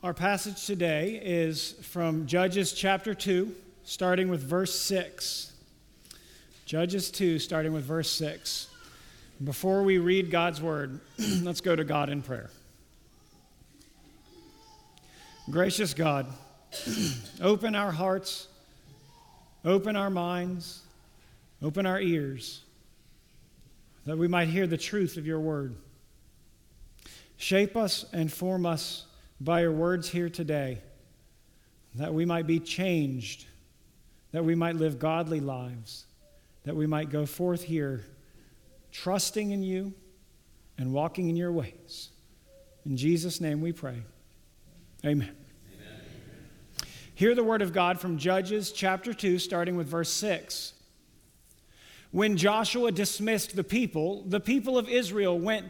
Our passage today is from Judges chapter 2, starting with verse 6. Judges 2, starting with verse 6. Before we read God's word, let's go to God in prayer. Gracious God, open our hearts, open our minds, open our ears, that we might hear the truth of your word. Shape us and form us by your words here today, that we might be changed, that we might live godly lives, that we might go forth here trusting in you and walking in your ways. In Jesus' name we pray. Amen. Amen. Hear the word of God from Judges chapter 2, starting with verse 6. When Joshua dismissed the people of Israel went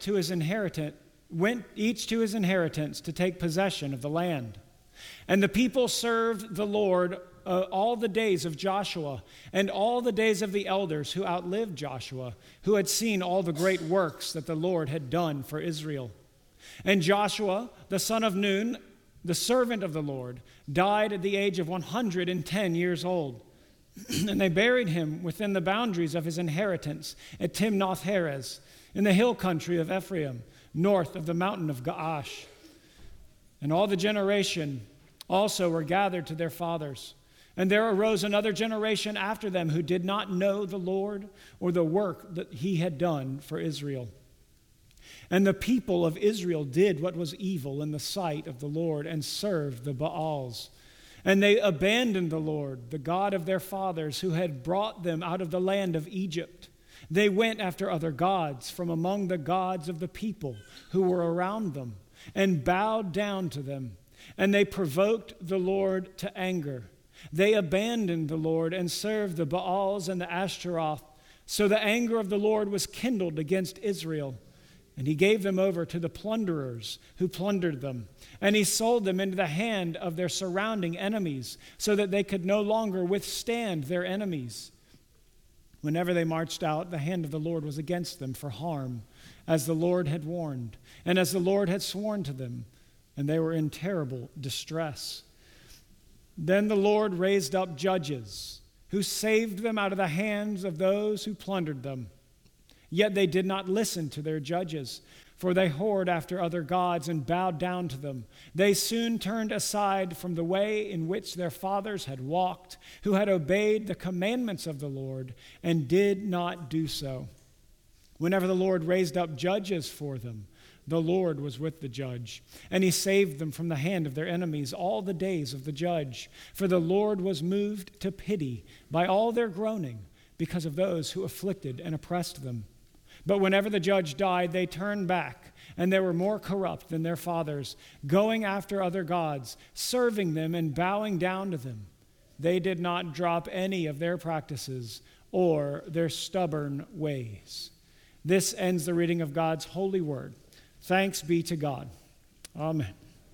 each to his inheritance to take possession of the land. And the people served the Lord all the days of Joshua and all the days of the elders who outlived Joshua, who had seen all the great works that the Lord had done for Israel. And Joshua, the son of Nun, the servant of the Lord, died at the age of 110 years old. And they buried him within the boundaries of his inheritance at Timnath-Heres, in the hill country of Ephraim, north of the mountain of Gaash. And all the generation also were gathered to their fathers. And there arose another generation after them who did not know the Lord or the work that he had done for Israel. And the people of Israel did what was evil in the sight of the Lord and served the Baals. And they abandoned the Lord, the God of their fathers, who had brought them out of the land of Egypt. They went after other gods from among the gods of the people who were around them and bowed down to them. And they provoked the Lord to anger. They abandoned the Lord and served the Baals and the Ashtaroth. So the anger of the Lord was kindled against Israel. And he gave them over to the plunderers who plundered them. And he sold them into the hand of their surrounding enemies so that they could no longer withstand their enemies. Whenever they marched out, the hand of the Lord was against them for harm, as the Lord had warned, and as the Lord had sworn to them, and they were in terrible distress. Then the Lord raised up judges, who saved them out of the hands of those who plundered them. Yet they did not listen to their judges, for they whored after other gods and bowed down to them. They soon turned aside from the way in which their fathers had walked, who had obeyed the commandments of the Lord, and did not do so. Whenever the Lord raised up judges for them, the Lord was with the judge, and he saved them from the hand of their enemies all the days of the judge. For the Lord was moved to pity by all their groaning because of those who afflicted and oppressed them. But whenever the judge died, they turned back, and they were more corrupt than their fathers, going after other gods, serving them and bowing down to them. They did not drop any of their practices or their stubborn ways. This ends the reading of God's holy word. Thanks be to God. Amen.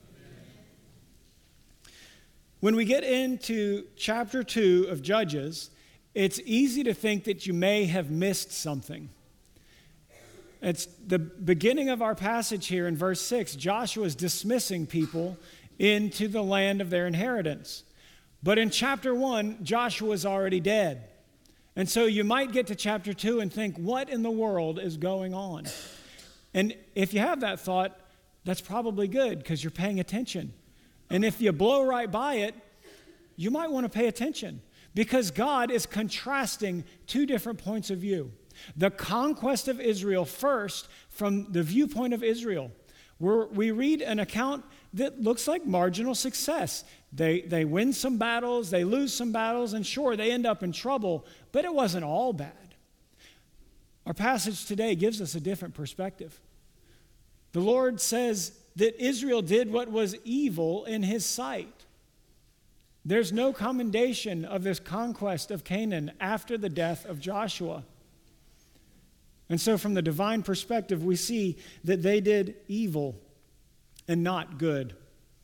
When we get into chapter 2 of Judges, it's easy to think that you may have missed something. It's the beginning of our passage here in verse 6. Joshua is dismissing people into the land of their inheritance. But in chapter 1, Joshua is already dead. And so you might get to chapter 2 and think, what in the world is going on? And if you have that thought, that's probably good because you're paying attention. And if you blow right by it, you might want to pay attention because God is contrasting two different points of view. The conquest of Israel first from the viewpoint of Israel, where we read an account that looks like marginal success. They win some battles, they lose some battles, and sure, they end up in trouble, but it wasn't all bad. Our passage today gives us a different perspective. The Lord says that Israel did what was evil in his sight. There's no commendation of this conquest of Canaan after the death of Joshua. And so from the divine perspective, we see that they did evil and not good.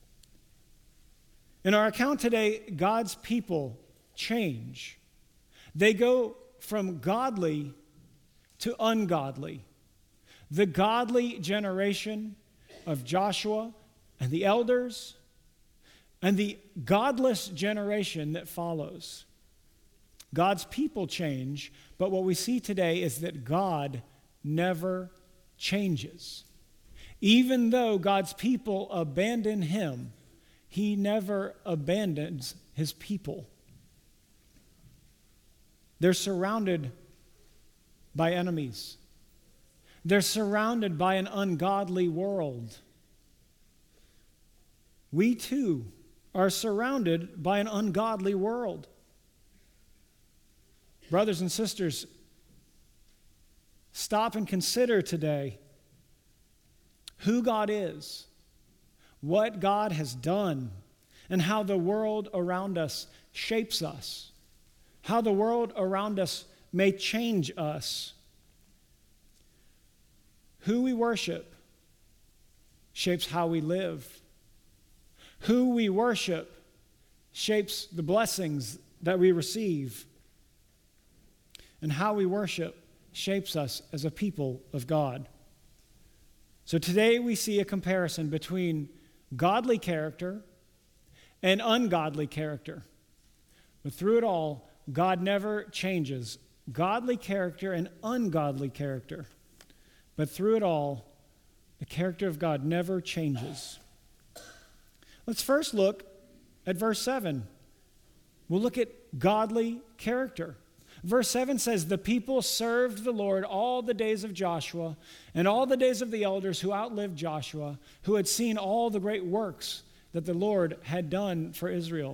In our account today, God's people change. They go from godly to ungodly. The godly generation of Joshua and the elders and the godless generation that follows. God's people change, but what we see today is that God never changes. Even though God's people abandon him, he never abandons his people. They're surrounded by enemies. They're surrounded by an ungodly world. We too are surrounded by an ungodly world. Brothers and sisters, stop and consider today who God is, what God has done, and how the world around us shapes us, how the world around us may change us. Who we worship shapes how we live. Who we worship shapes the blessings that we receive. And how we worship shapes us as a people of God. So today we see a comparison between godly character and ungodly character. But through it all, God never changes godly character and ungodly character. But through it all, the character of God never changes. Let's first look at verse 7. We'll look at godly character. Verse 7 says, "The people served the Lord all the days of Joshua and all the days of the elders who outlived Joshua, who had seen all the great works that the Lord had done for Israel."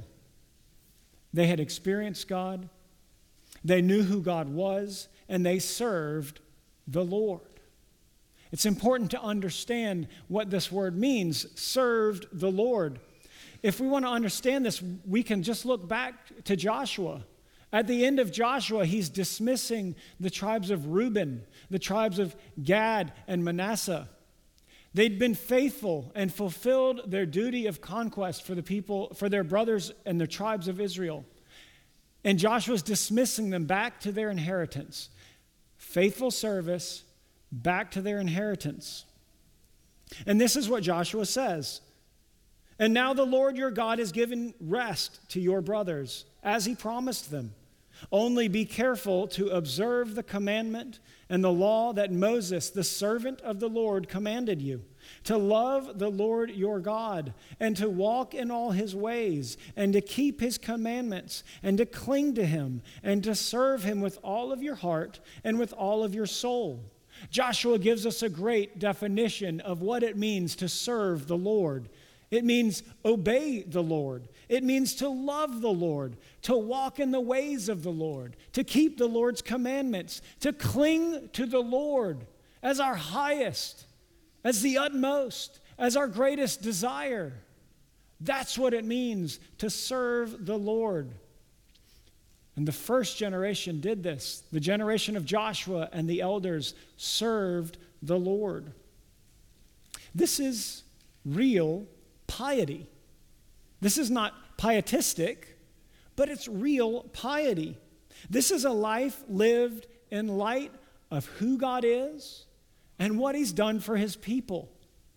They had experienced God, they knew who God was, and they served the Lord. It's important to understand what this word means, served the Lord. If we want to understand this, we can just look back to Joshua. At the end of Joshua, he's dismissing the tribes of Reuben, the tribes of Gad and Manasseh. They'd been faithful and fulfilled their duty of conquest for the people, for their brothers and the tribes of Israel. And Joshua's dismissing them back to their inheritance. Faithful service, back to their inheritance. And this is what Joshua says. "And now the Lord your God has given rest to your brothers, as he promised them. Only be careful to observe the commandment and the law that Moses, the servant of the Lord, commanded you, to love the Lord your God, and to walk in all his ways, and to keep his commandments, and to cling to him, and to serve him with all of your heart and with all of your soul." Joshua gives us a great definition of what it means to serve the Lord. It means obey the Lord. It means to love the Lord, to walk in the ways of the Lord, to keep the Lord's commandments, to cling to the Lord as our highest, as the utmost, as our greatest desire. That's what it means to serve the Lord. And the first generation did this. The generation of Joshua and the elders served the Lord. This is real piety. This is not pietistic, but it's real piety. This is a life lived in light of who God is and what he's done for his people.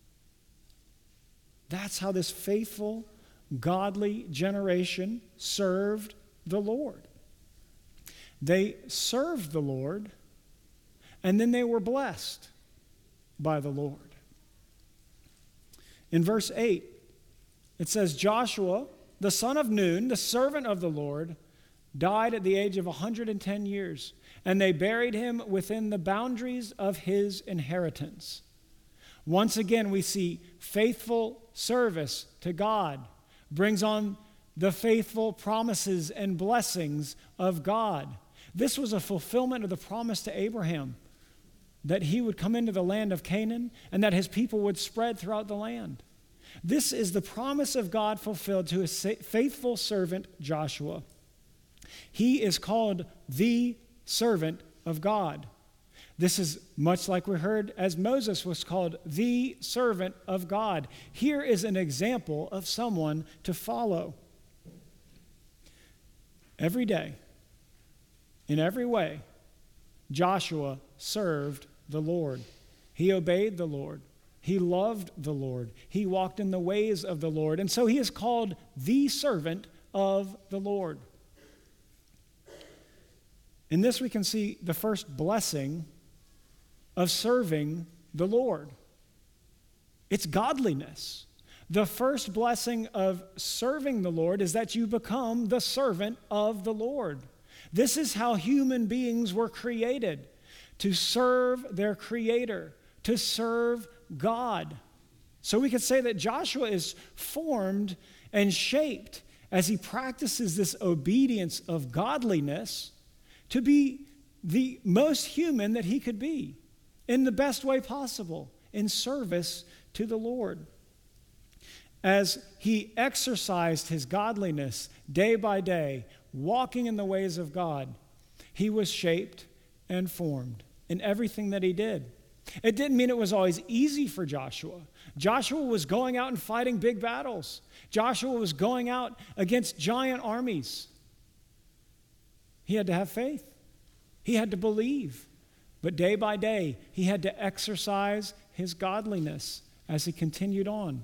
That's how this faithful, godly generation served the Lord. They served the Lord, and then they were blessed by the Lord. In verse 8, it says, "Joshua, the son of Nun, the servant of the Lord, died at the age of 110 years, and they buried him within the boundaries of his inheritance." Once again, we see faithful service to God brings on the faithful promises and blessings of God. This was a fulfillment of the promise to Abraham that he would come into the land of Canaan and that his people would spread throughout the land. This is the promise of God fulfilled to his faithful servant Joshua. He is called the servant of God. This is much like we heard as Moses was called the servant of God. Here is an example of someone to follow. Every day, in every way, Joshua served the Lord. He obeyed the Lord. He loved the Lord. He walked in the ways of the Lord. And so he is called the servant of the Lord. In this we can see the first blessing of serving the Lord. It's godliness. The first blessing of serving the Lord is that you become the servant of the Lord. This is how human beings were created, to serve their Creator, to serve God. So we could say that Joshua is formed and shaped as he practices this obedience of godliness to be the most human that he could be in the best way possible, in service to the Lord. As he exercised his godliness day by day, walking in the ways of God, he was shaped and formed in everything that he did. It didn't mean it was always easy for Joshua. Joshua was going out and fighting big battles. Joshua was going out against giant armies. He had to have faith. He had to believe. But day by day, he had to exercise his godliness as he continued on.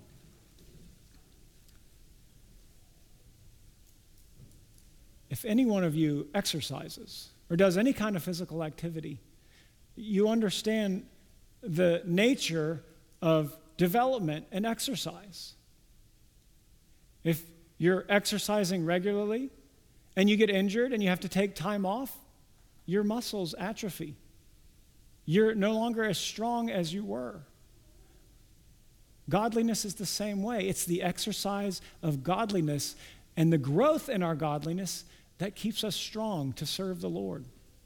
If any one of you exercises or does any kind of physical activity, you understand the nature of development and exercise. If you're exercising regularly and you get injured and you have to take time off, your muscles atrophy. You're no longer as strong as you were. Godliness is the same way. It's the exercise of godliness and the growth in our godliness that keeps us strong to serve the Lord.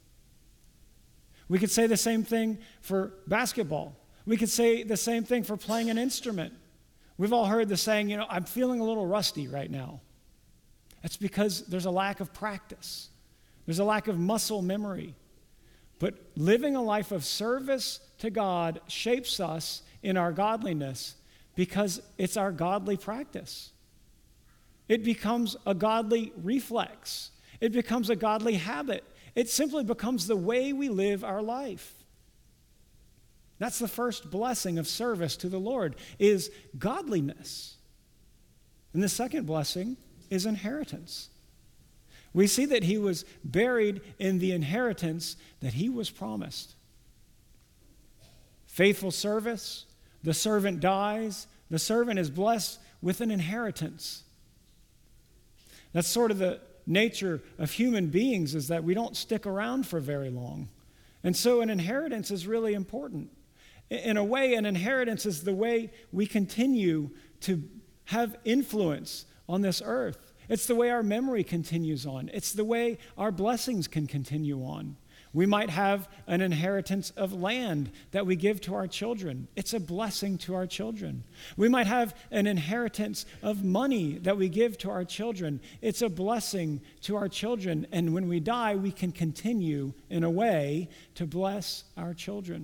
We could say the same thing for basketball. We could say the same thing for playing an instrument. We've all heard the saying, I'm feeling a little rusty right now. That's because there's a lack of practice. There's a lack of muscle memory. But living a life of service to God shapes us in our godliness because it's our godly practice. It becomes a godly reflex. It becomes a godly habit. It simply becomes the way we live our life. That's the first blessing of service to the Lord, is godliness. And the second blessing is inheritance. We see that he was buried in the inheritance that he was promised. Faithful service, the servant dies, the servant is blessed with an inheritance. That's sort of the nature of human beings, is that we don't stick around for very long. And so an inheritance is really important. In a way, an inheritance is the way we continue to have influence on this earth. It's the way our memory continues on. It's the way our blessings can continue on. We might have an inheritance of land that we give to our children. It's a blessing to our children. We might have an inheritance of money that we give to our children. It's a blessing to our children. And when we die, we can continue in a way to bless our children.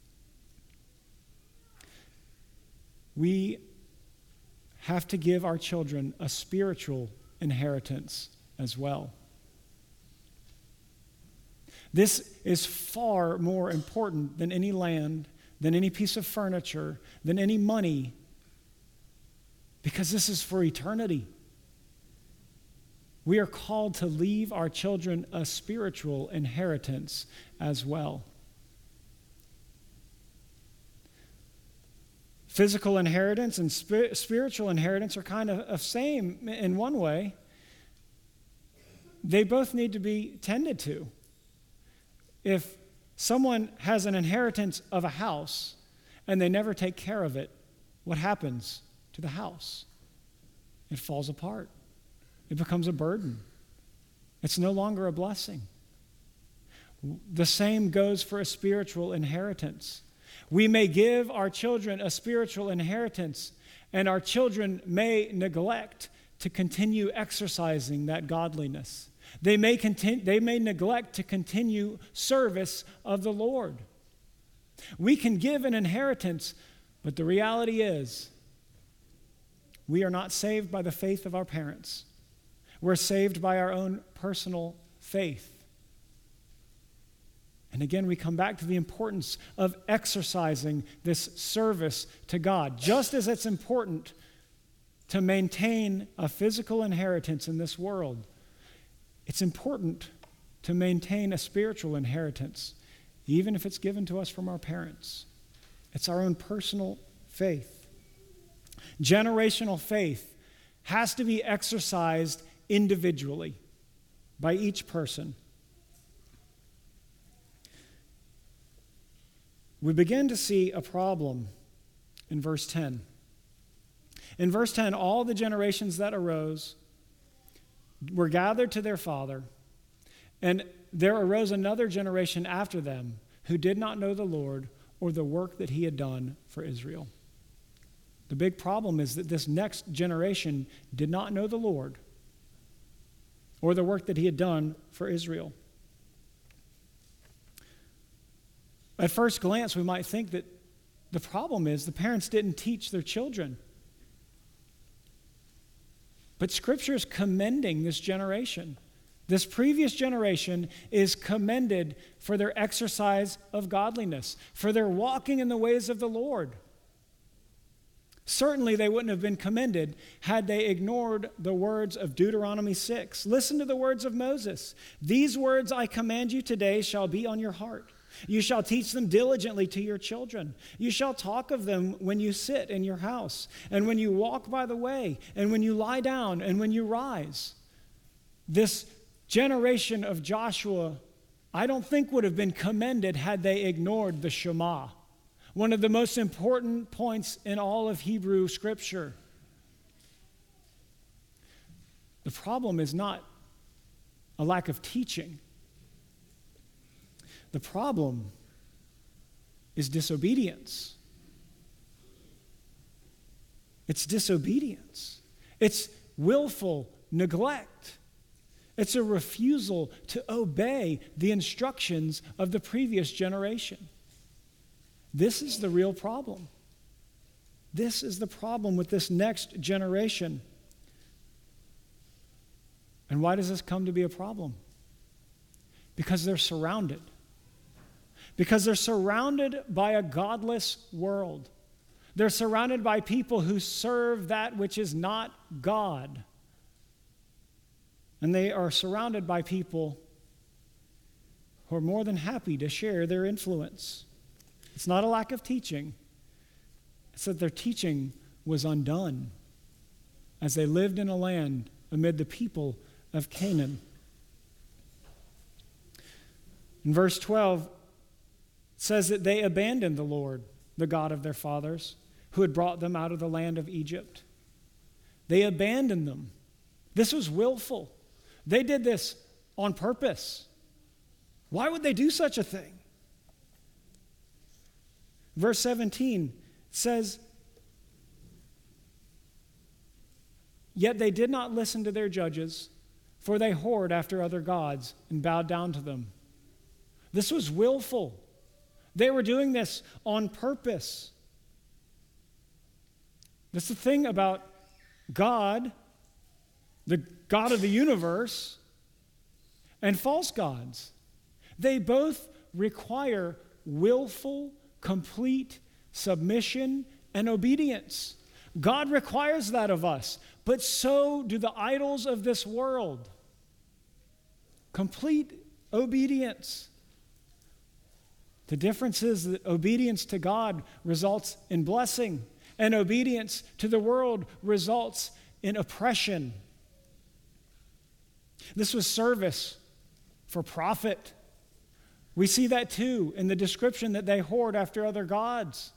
We have to give our children a spiritual inheritance as well. This is far more important than any land, than any piece of furniture, than any money, because this is for eternity. We are called to leave our children a spiritual inheritance as well. Physical inheritance and spiritual inheritance are kind of same in one way. They both need to be tended to. If someone has an inheritance of a house and they never take care of it, what happens to the house? It falls apart. It becomes a burden. It's no longer a blessing. The same goes for a spiritual inheritance. We may give our children a spiritual inheritance, and our children may neglect to continue exercising that godliness. They may neglect to continue service of the Lord. We can give an inheritance, but the reality is we are not saved by the faith of our parents. We're saved by our own personal faith. And again, we come back to the importance of exercising this service to God. Just as it's important to maintain a physical inheritance in this world, it's important to maintain a spiritual inheritance, even if it's given to us from our parents. It's our own personal faith. Generational faith has to be exercised individually by each person. We begin to see a problem in verse 10. In verse 10, all the generations that arose were gathered to their father, and there arose another generation after them who did not know the Lord or the work that he had done for Israel. The big problem is that this next generation did not know the Lord or the work that he had done for Israel. At first glance, we might think that the problem is the parents didn't teach their children. But Scripture is commending this generation. This previous generation is commended for their exercise of godliness, for their walking in the ways of the Lord. Certainly they wouldn't have been commended had they ignored the words of Deuteronomy 6. Listen to the words of Moses. These words I command you today shall be on your heart. You shall teach them diligently to your children. You shall talk of them when you sit in your house, and when you walk by the way, and when you lie down, and when you rise. This generation of Joshua, I don't think would have been commended had they ignored the Shema, one of the most important points in all of Hebrew Scripture. The problem is not a lack of teaching. The problem is disobedience. It's disobedience. It's willful neglect. It's a refusal to obey the instructions of the previous generation. This is the real problem. This is the problem with this next generation. And why does this come to be a problem? Because they're surrounded. Because they're surrounded by a godless world. They're surrounded by people who serve that which is not God. And they are surrounded by people who are more than happy to share their influence. It's not a lack of teaching. It's that their teaching was undone as they lived in a land amid the people of Canaan. In verse 12, it says that they abandoned the Lord, the God of their fathers, who had brought them out of the land of Egypt. They abandoned them. This was willful. They did this on purpose. Why would they do such a thing? Verse 17 says, "Yet they did not listen to their judges, for they whored after other gods and bowed down to them." This was willful. They were doing this on purpose. That's the thing about God, the God of the universe, and false gods. They both require willful, complete submission and obedience. God requires that of us, but so do the idols of this world. Complete obedience. The difference is that obedience to God results in blessing, and obedience to the world results in oppression. This was service for profit. We see that too in the description that they whored after other gods.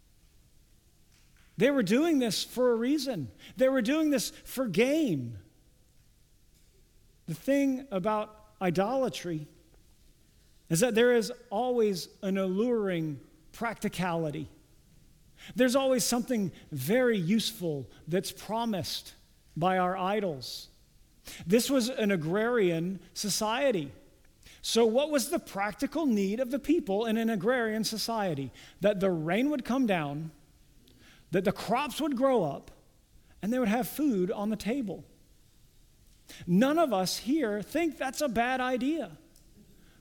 They were doing this for a reason. They were doing this for gain. The thing about idolatry is that there is always an alluring practicality. There's always something very useful that's promised by our idols. This was an agrarian society. So what was the practical need of the people in an agrarian society? That the rain would come down, that the crops would grow up, and they would have food on the table. None of us here think that's a bad idea.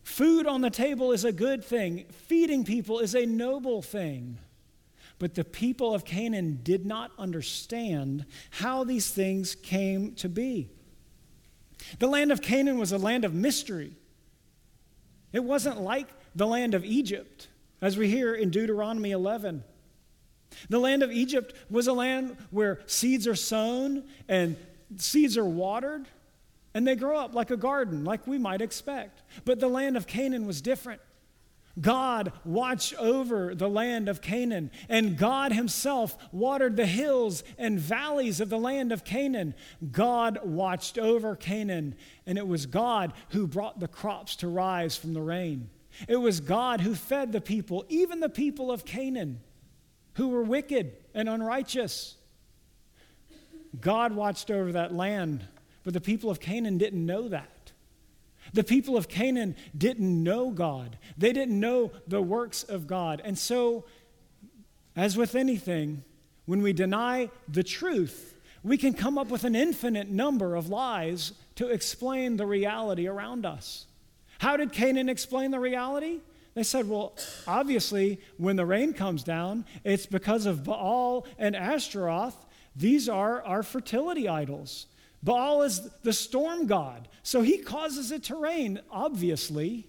Food on the table is a good thing. Feeding people is a noble thing. But the people of Canaan did not understand how these things came to be. The land of Canaan was a land of mystery. It wasn't like the land of Egypt, as we hear in Deuteronomy 11. The land of Egypt was a land where seeds are sown and seeds are watered, and they grow up like a garden, like we might expect. But the land of Canaan was different. God watched over the land of Canaan, and God himself watered the hills and valleys of the land of Canaan. God watched over Canaan, and it was God who brought the crops to rise from the rain. It was God who fed the people, even the people of Canaan, who were wicked and unrighteous. God watched over that land, but the people of Canaan didn't know that. The people of Canaan didn't know God. They didn't know the works of God. And so, as with anything, when we deny the truth, we can come up with an infinite number of lies to explain the reality around us. How did Canaan explain the reality? They said, well, obviously, when the rain comes down, it's because of Baal and Ashtaroth. These are our fertility idols. Baal is the storm god, so he causes it to rain, obviously.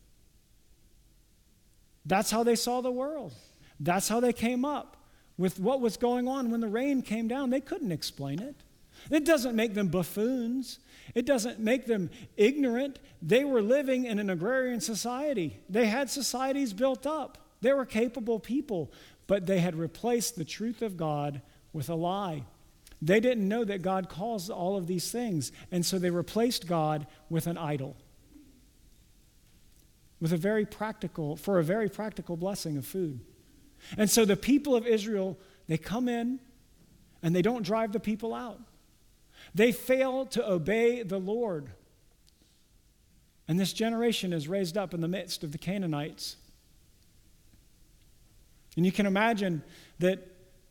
That's how they saw the world. That's how they came up with what was going on when the rain came down. They couldn't explain it. It doesn't make them buffoons. It doesn't make them ignorant. They were living in an agrarian society. They had societies built up. They were capable people, but they had replaced the truth of God with a lie. They didn't know that God calls all of these things, and so they replaced God with an idol, for a very practical blessing of food. And so the people of Israel, they come in, and they don't drive the people out. They fail to obey the Lord. And this generation is raised up in the midst of the Canaanites. And you can imagine that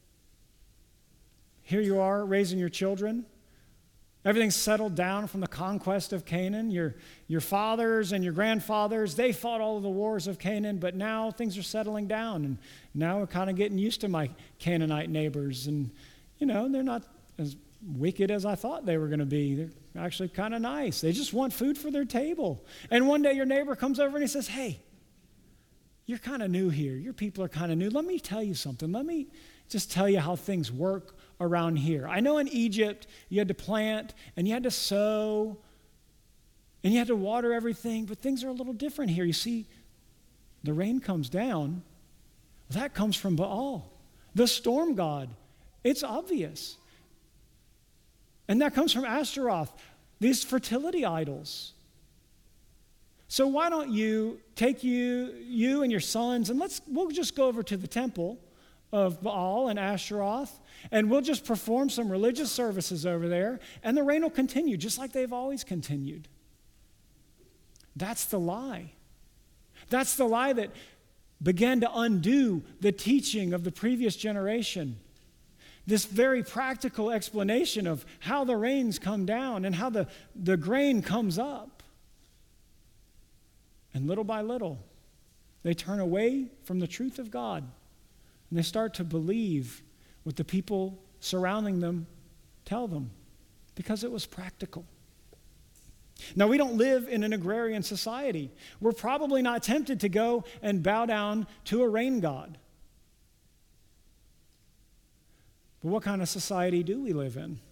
here you are raising your children. Everything's settled down from the conquest of Canaan. Your fathers and your grandfathers, they fought all of the wars of Canaan, but now things are settling down. And now we're kind of getting used to my Canaanite neighbors. And, they're not as wicked as I thought they were going to be. They're actually kind of nice. They just want food for their table. And one day your neighbor comes over and he says, hey, you're kind of new here. Your people are kind of new. Let me tell you something. Let me just tell you how things work around here. I know in Egypt you had to plant and you had to sow and you had to water everything, but things are a little different here. You see, the rain comes down. That comes from Baal, the storm god. It's obvious. And that comes from Ashtaroth, these fertility idols. So why don't you take you and your sons, and we'll just go over to the temple of Baal and Ashtaroth, and we'll just perform some religious services over there, and the rain will continue just like they've always continued. That's the lie. That's the lie that began to undo the teaching of the previous generation. This very practical explanation of how the rains come down and how the grain comes up. And little by little, they turn away from the truth of God. And they start to believe what the people surrounding them tell them because it was practical. Now, we don't live in an agrarian society. We're probably not tempted to go and bow down to a rain god. But what kind of society do we live in?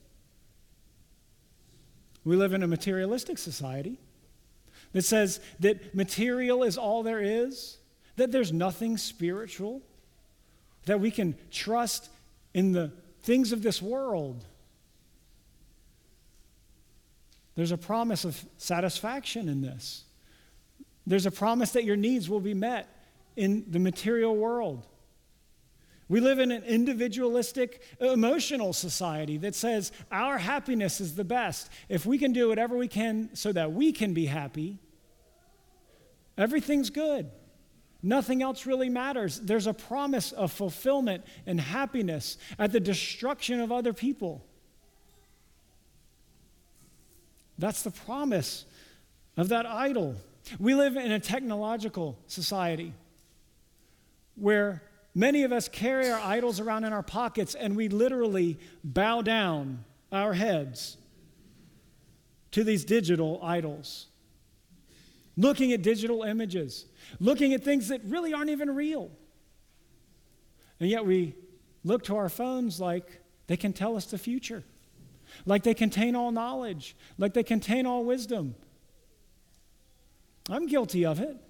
We live in a materialistic society that says that material is all there is, that there's nothing spiritual, that we can trust in the things of this world. There's a promise of satisfaction in this. There's a promise that your needs will be met in the material world. We live in an individualistic, emotional society that says our happiness is the best. If we can do whatever we can so that we can be happy, everything's good. Nothing else really matters. There's a promise of fulfillment and happiness at the destruction of other people. That's the promise of that idol. We live in a technological society where many of us carry our idols around in our pockets, and we literally bow down our heads to these digital idols, looking at digital images, looking at things that really aren't even real. And yet we look to our phones like they can tell us the future, like they contain all knowledge, like they contain all wisdom. I'm guilty of it.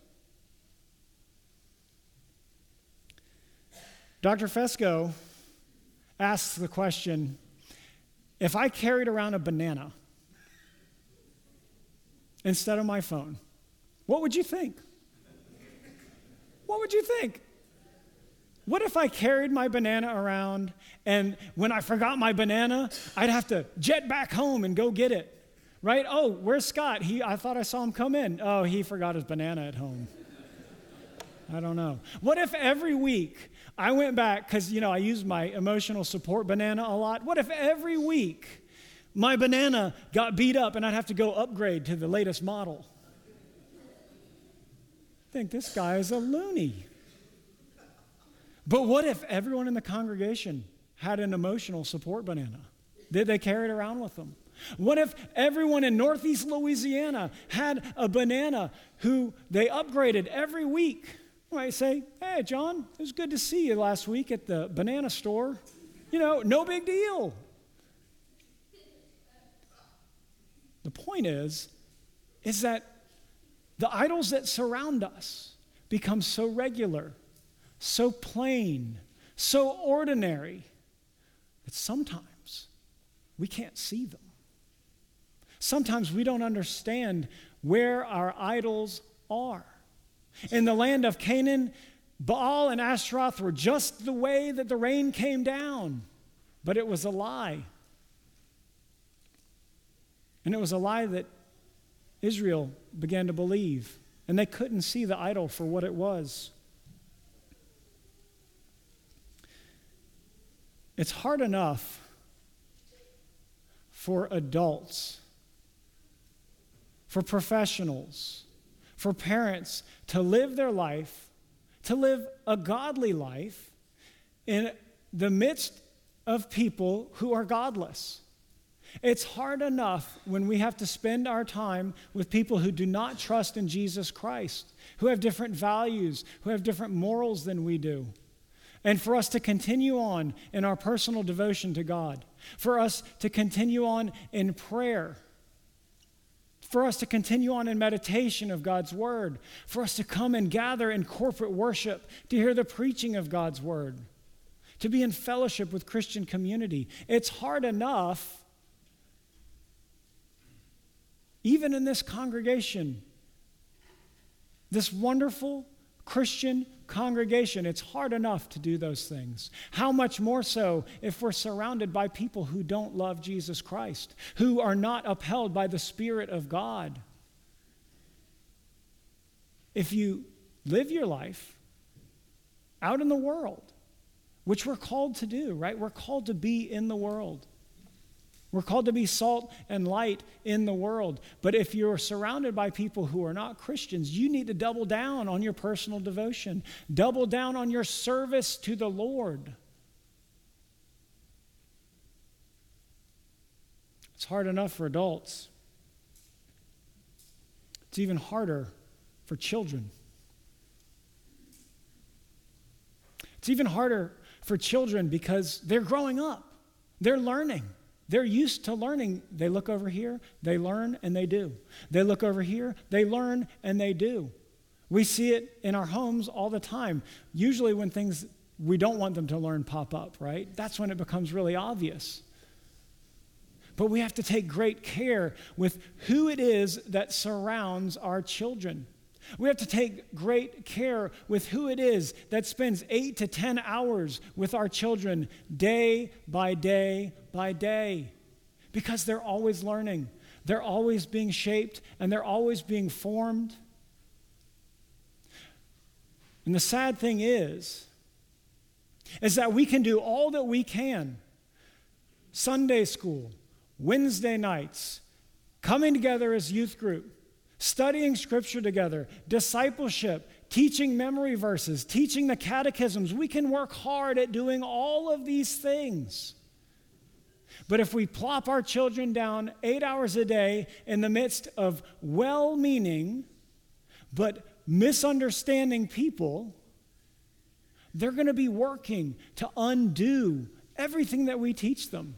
Dr. Fesco asks the question, if I carried around a banana instead of my phone, what would you think? What would you think? What if I carried my banana around, and when I forgot my banana, I'd have to jet back home and go get it, right? Oh, where's Scott? I thought I saw him come in. Oh, he forgot his banana at home. I don't know. What if every week I went back, because, I use my emotional support banana a lot. What if every week my banana got beat up and I'd have to go upgrade to the latest model? I think this guy is a loony. But what if everyone in the congregation had an emotional support banana? Did they carry it around with them? What if everyone in Northeast Louisiana had a banana who they upgraded every week? You might say, hey, John, it was good to see you last week at the banana store. No big deal. The point is that the idols that surround us become so regular, so plain, so ordinary, that sometimes we can't see them. Sometimes we don't understand where our idols are. In the land of Canaan, Baal and Ashtaroth were just the way that the rain came down, but it was a lie. And it was a lie that Israel began to believe, and they couldn't see the idol for what it was. It's hard enough for adults, for professionals, for parents to live their life, to live a godly life in the midst of people who are godless. It's hard enough when we have to spend our time with people who do not trust in Jesus Christ, who have different values, who have different morals than we do. And for us to continue on in our personal devotion to God, for us to continue on in prayer, for us to continue on in meditation of God's word, for us to come and gather in corporate worship, to hear the preaching of God's word, to be in fellowship with Christian community. It's hard enough, even in this congregation, this wonderful Christian congregation, it's hard enough to do those things. How much more so if we're surrounded by people who don't love Jesus Christ, who are not upheld by the Spirit of God. If you live your life out in the world, which we're called to do, right? We're called to be in the world. We're called to be salt and light in the world. But if you're surrounded by people who are not Christians, you need to double down on your personal devotion. Double down on your service to the Lord. It's hard enough for adults. It's even harder for children. It's even harder for children because they're growing up. They're learning. They're used to learning. They look over here, they learn, and they do. They look over here, they learn, and they do. We see it in our homes all the time. Usually when things we don't want them to learn pop up, right? That's when it becomes really obvious. But we have to take great care with who it is that surrounds our children. We have to take great care with who it is that spends 8 to 10 hours with our children day by day by day, because they're always learning, they're always being shaped, and they're always being formed. And the sad thing is that we can do all that we can. Sunday school, Wednesday nights, coming together as youth group, studying Scripture together, discipleship, teaching memory verses, teaching the catechisms. We can work hard at doing all of these things. But if we plop our children down 8 hours a day in the midst of well-meaning but misunderstanding people, they're going to be working to undo everything that we teach them.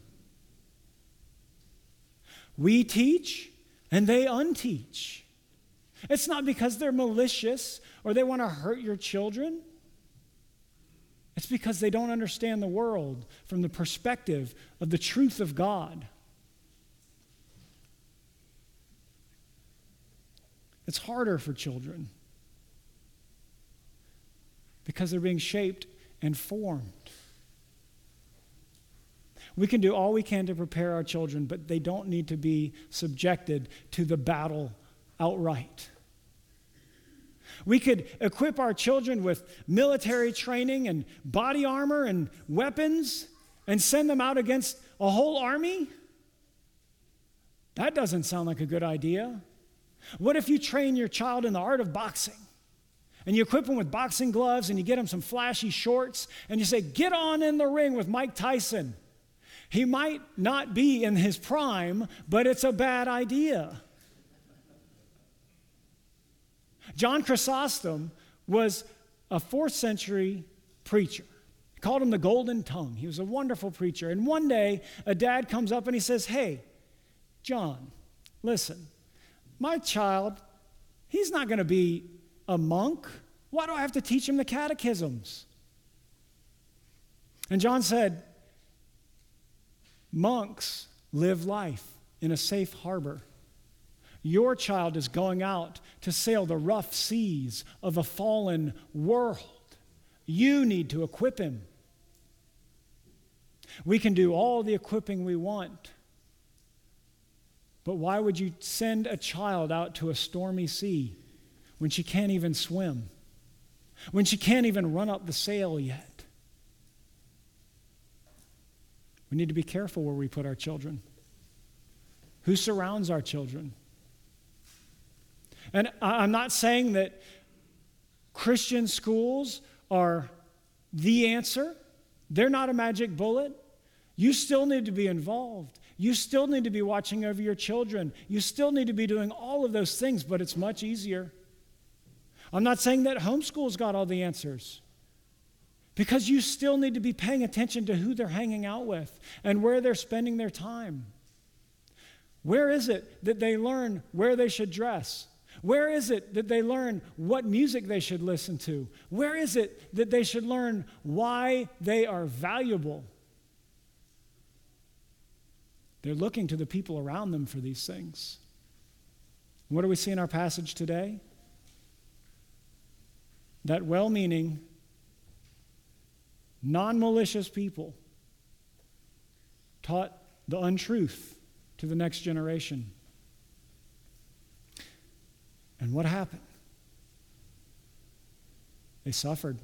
We teach and they unteach. It's not because they're malicious or they want to hurt your children. It's because they don't understand the world from the perspective of the truth of God. It's harder for children because they're being shaped and formed. We can do all we can to prepare our children, but they don't need to be subjected to the battle outright. We could equip our children with military training and body armor and weapons and send them out against a whole army. That doesn't sound like a good idea. What if you train your child in the art of boxing and you equip them with boxing gloves and you get them some flashy shorts and you say, get on in the ring with Mike Tyson? He might not be in his prime, but it's a bad idea. John Chrysostom was a 4th century preacher. He called him the Golden Tongue. He was a wonderful preacher. And one day, a dad comes up and he says, hey, John, listen, my child, he's not going to be a monk. Why do I have to teach him the catechisms? And John said, monks live life in a safe harbor. Your child is going out to sail the rough seas of a fallen world. You need to equip him. We can do all the equipping we want, but why would you send a child out to a stormy sea when she can't even swim, when she can't even run up the sail yet? We need to be careful where we put our children. Who surrounds our children? And I'm not saying that Christian schools are the answer. They're not a magic bullet. You still need to be involved. You still need to be watching over your children. You still need to be doing all of those things, but it's much easier. I'm not saying that homeschool's got all the answers, because you still need to be paying attention to who they're hanging out with and where they're spending their time. Where is it that they learn where they should dress? Where is it that they learn what music they should listen to? Where is it that they should learn why they are valuable? They're looking to the people around them for these things. What do we see in our passage today? That well-meaning, non-malicious people taught the untruth to the next generation. And what happened? They suffered.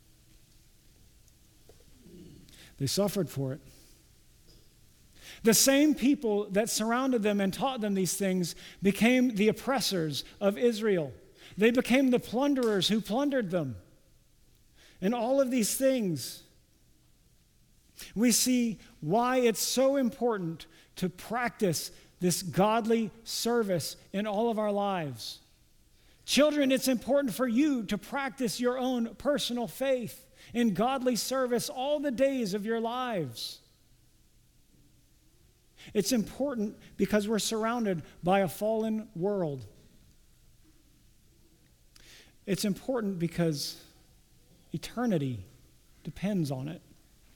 They suffered for it. The same people that surrounded them and taught them these things became the oppressors of Israel. They became the plunderers who plundered them. And all of these things, we see why it's so important to practice this godly service in all of our lives. Children, it's important for you to practice your own personal faith in godly service all the days of your lives. It's important because we're surrounded by a fallen world. It's important because eternity depends on it.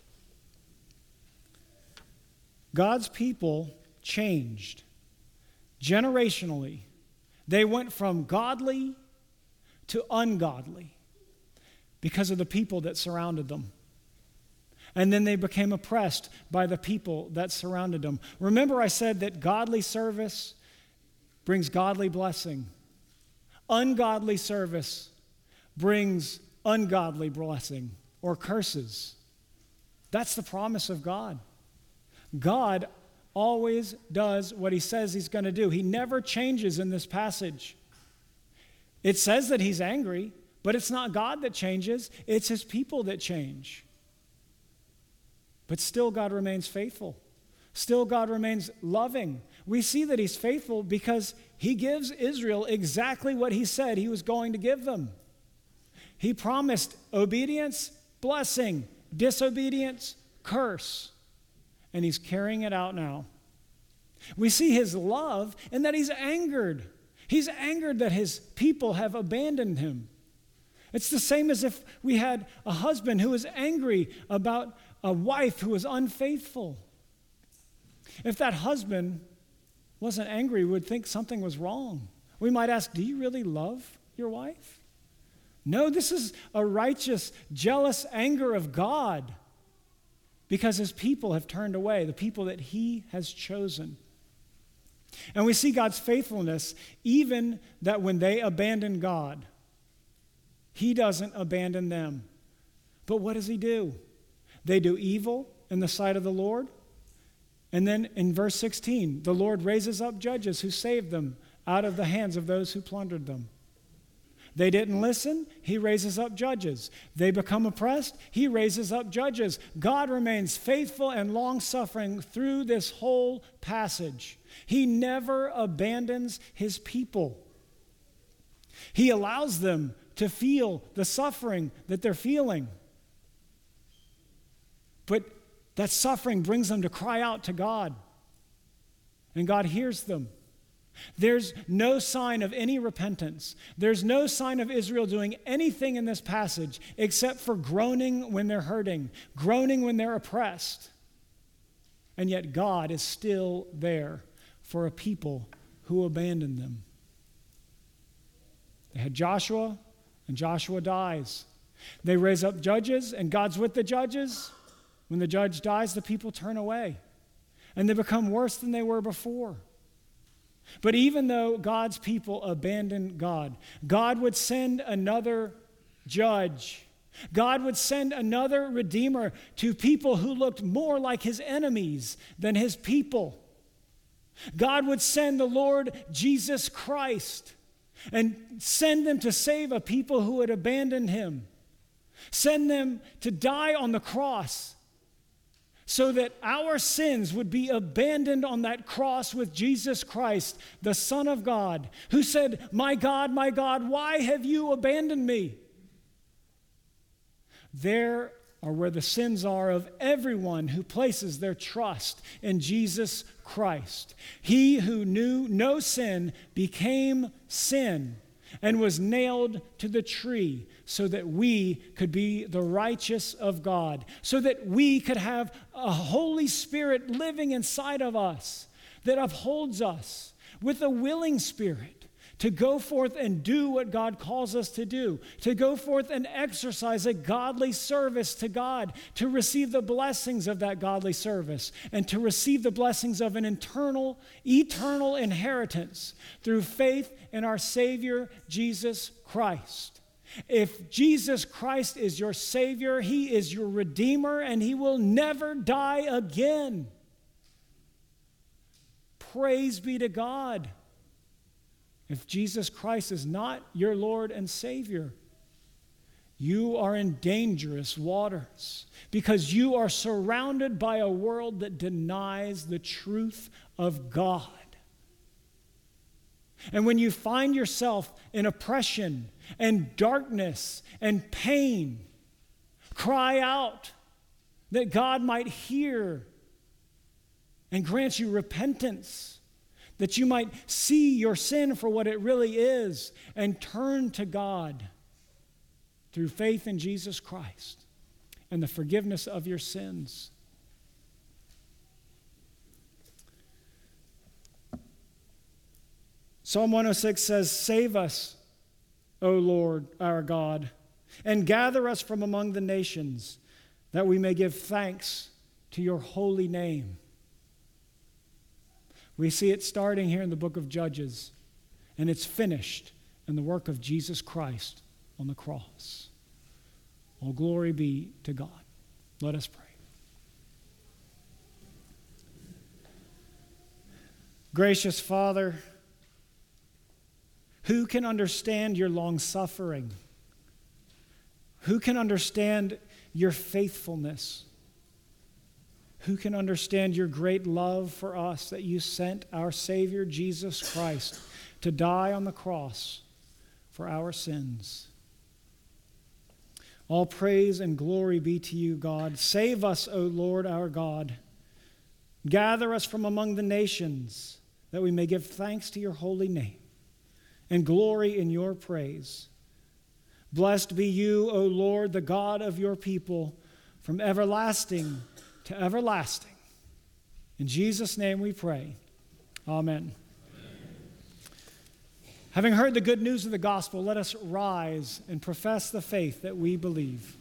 God's people changed generationally. They went from godly to ungodly because of the people that surrounded them. And then they became oppressed by the people that surrounded them. Remember, I said that godly service brings godly blessing. Ungodly service brings ungodly blessing or curses. That's the promise of God. God always does what he says he's going to do. He never changes in this passage. It says that he's angry, but it's not God that changes, it's his people that change. But still God remains faithful. Still God remains loving. We see that he's faithful because he gives Israel exactly what he said he was going to give them. He promised obedience, blessing, disobedience, curse. And he's carrying it out now. We see his love in that he's angered. He's angered that his people have abandoned him. It's the same as if we had a husband who was angry about a wife who was unfaithful. If that husband wasn't angry, we would think something was wrong. We might ask, do you really love your wife? No, this is a righteous, jealous anger of God because his people have turned away, the people that he has chosen. And we see God's faithfulness even that when they abandon God, he doesn't abandon them. But what does he do? They do evil in the sight of the Lord. And then in verse 16, the Lord raises up judges who saved them out of the hands of those who plundered them. They didn't listen, he raises up judges. They become oppressed, he raises up judges. God remains faithful and long-suffering through this whole passage. He never abandons his people. He allows them to feel the suffering that they're feeling. But that suffering brings them to cry out to God. And God hears them. There's no sign of any repentance. There's no sign of Israel doing anything in this passage except for groaning when they're hurting, groaning when they're oppressed. And yet God is still there for a people who abandoned them. They had Joshua, and Joshua dies. They raise up judges, and God's with the judges. When the judge dies, the people turn away, and they become worse than they were before. But even though God's people abandoned God, God would send another judge. God would send another redeemer to people who looked more like his enemies than his people. God would send the Lord Jesus Christ and send them to save a people who had abandoned him. Send them to die on the cross so that our sins would be abandoned on that cross with Jesus Christ, the Son of God, who said, my God, why have you abandoned me?" There are where the sins are of everyone who places their trust in Jesus Christ. He who knew no sin became sin and was nailed to the tree so that we could be the righteous of God, so that we could have a Holy Spirit living inside of us that upholds us with a willing spirit to go forth and do what God calls us to do, to go forth and exercise a godly service to God, to receive the blessings of that godly service, and to receive the blessings of an eternal inheritance through faith in our Savior, Jesus Christ. If Jesus Christ is your Savior, he is your Redeemer, and he will never die again. Praise be to God. If Jesus Christ is not your Lord and Savior, you are in dangerous waters because you are surrounded by a world that denies the truth of God. And when you find yourself in oppression and darkness and pain, cry out that God might hear and grant you repentance, that you might see your sin for what it really is and turn to God through faith in Jesus Christ and the forgiveness of your sins. Psalm 106 says, "Save us, O Lord our God, and gather us from among the nations, that we may give thanks to your holy name." We see it starting here in the book of Judges, and it's finished in the work of Jesus Christ on the cross. All glory be to God. Let us pray. Gracious Father, Who can understand your long-suffering? Who can understand your faithfulness? Who can understand your great love for us, that you sent our Savior Jesus Christ to die on the cross for our sins? All praise and glory be to you, God. Save us, O Lord our God. Gather us from among the nations, that we may give thanks to your holy name and glory in your praise. Blessed be you, O Lord, the God of your people, from everlasting to everlasting. In Jesus' name we pray. Amen. Having heard the good news of the gospel, let us rise and profess the faith that we believe.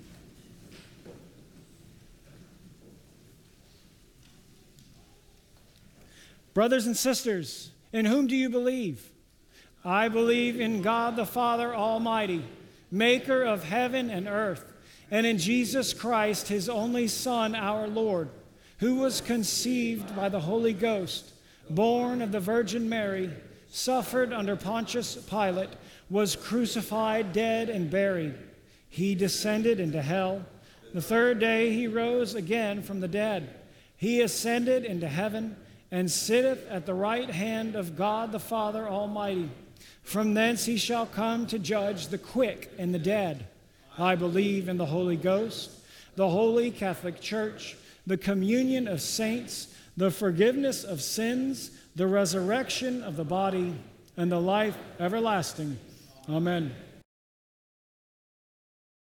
Brothers and sisters, in whom do you believe? I believe in God the Father Almighty, maker of heaven and earth, and in Jesus Christ, his only Son, our Lord, who was conceived by the Holy Ghost, born of the Virgin Mary, suffered under Pontius Pilate, was crucified, dead, and buried. He descended into hell. The third day he rose again from the dead. He ascended into heaven and sitteth at the right hand of God the Father Almighty. From thence he shall come to judge the quick and the dead. I believe in the Holy Ghost, the holy Catholic Church, the communion of saints, the forgiveness of sins, the resurrection of the body, and the life everlasting. Amen.